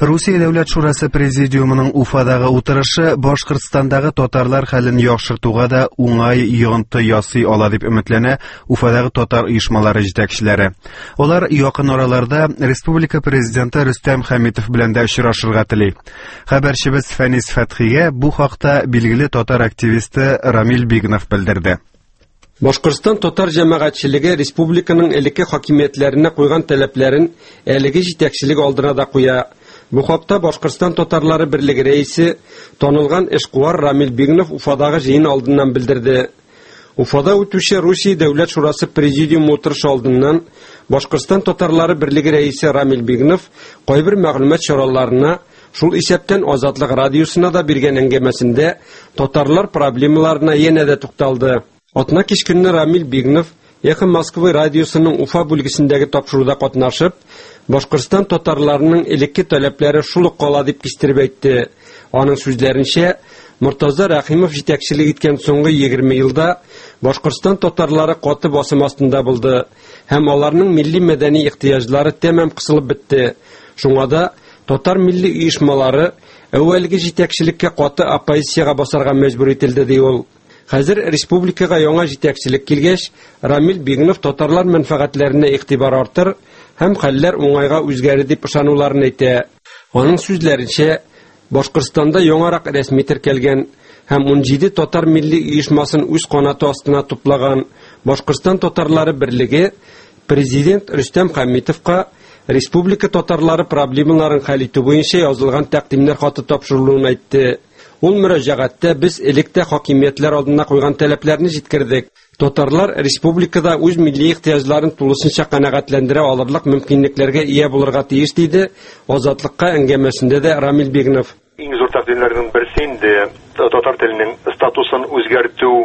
Русия Дәүләт Шурасы Президиумының Уфадагы утырышы Башкортстандагы татарлар хәлен яхшыртуга да уңай йогынты ясый ала дип өметләнә Уфадагы татар оешмалары җитәкчеләре. Алар якын араларда республика президенты Рөстәм Хәмитов белән дә очрашырга тели. Хәбәрчебез Фәнис Фәтхигә бу хакта билгеле татар активисты Рамил Бигнов белдерде. Башкортстан татар җәмәгатьчелеге республиканың элекке хакимиятләренә куйган таләпләрен әлеге җитәкчелек алдына да куя. Бу хакта Башкортстан татарлары берлеге рәисе танылган эшкуар Рамил Бигнов Уфадагы җыен алдыннан белдерде. Уфада үтүче Русия Дәүләт Шурасы Президиумы утырышы алдыннан Башкортстан татарлары берлеге рәисе Рамил Бигнов кайбер мәгълүмат чараларына, шул исәптән Азатлык радиосына да биргән әңгәмәсендә татарлар проблемаларына янә дә тукталды. Атна кич көнне Рамил Бигнов Эхо Москвы радиосының Уфа бүлгесендәге тапшыруда катнашып, Башкортстан татарларының элекке таләпләре шул ук кала дип кистереп әйтте. Аның сүзләренчә, Муртаза Рәхимов җитәкчелек иткән соңгы 20 елда Башкортстан татарлары каты басым астында булды һәм аларның милли-мәдәни ихтыяҗлары тәмам кысылып бетте. Шуңа да татар милли оешмалары әүвәлге җитәкчелеккә каты оппозициягә басарга мәҗбүр ителде ди ул. Хәзер республикага яңа җитәкчелек килгәч, Рамил Бигнов татарлар мәнфәгатьләренә игътибар артыр һәм хәлләр уңайга үзгәрер дип ышануларын әйтә. Аның сүзләренчә, Башкортстанда яңарак рәсми теркәлгән һәм 17 татар милли оешмасын үз канаты астына туплаган Башкортстан татарлары берлеге президент Рөстәм Хәмитовка республика татарлары проблемаларын хәл итү буенча язылган тәкъдимнәр хаты тапшырылуын әйтте. Ул мөрәҗәгатьтә без электә хакимиятләр алдына куйган таләпләрне җиткердек. Татарлар республикада үз милли ихтыяҗларын тулысынча канәгатьләндерә алырлык мөмкинлекләргә ия булырга тиеш диде Азатлыкка әңгәмәсендә дә Рамил Бигнов. Иң зур тәкъдимнәрнең берсе инде татар теленең статусын үзгәртү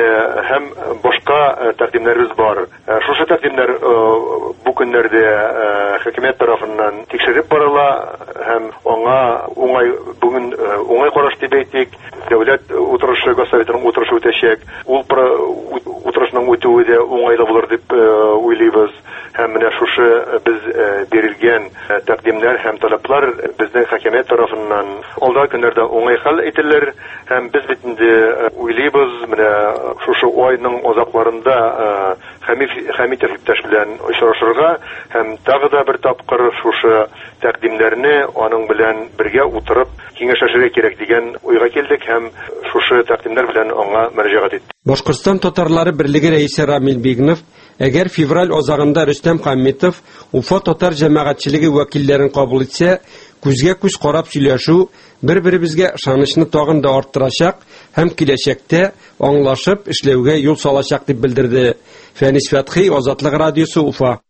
һәм башка тәкъдимнәребез бар. Шушы тәкъдимнәр бу көннәрдә хөкүмәт тарафыннан тикшереп барыла һәм бүген уңай караш дип әйтик. Дәүләт утырышы, Госсоветының утырышы үтәчәк. Ул утырышның үтүе дә уңайлы булыр дип уйлыйбыз. Һәм менә шушы без бирелгән тәкъдимнәр һәм таләпләр безнең хакимият тарафыннан алдагы көннәрдә уңай хәл ителер һәм без бит инде уйлыйбыз, менә шушы айның азакларында Хәмитов иптәш белән очрашырга һәм тагы да бер тапкыр шушы тәкъдимнәрне аның белән бергә утырып киңәшләшергә кирәк дигән уйга килдек һәм шушы тәкъдимнәр белән аңа мөрәҗәгать иттек. Башкортстан татарлары берлеге рәисе Рамил Бигнов, әгәр февраль азагында Рөстәм Хәмитов Уфа татар җәмәгатьчелеге вәкилләрен кабул итсә, күзгә-күз карап сөйләшү бер-беребезгә ышанычны тагын да арттырачак һәм киләчәктә аңлашып эшләүгә юл салачак дип белдерде. Фәнис Фәтхи, Азатлык радиосы, Уфа.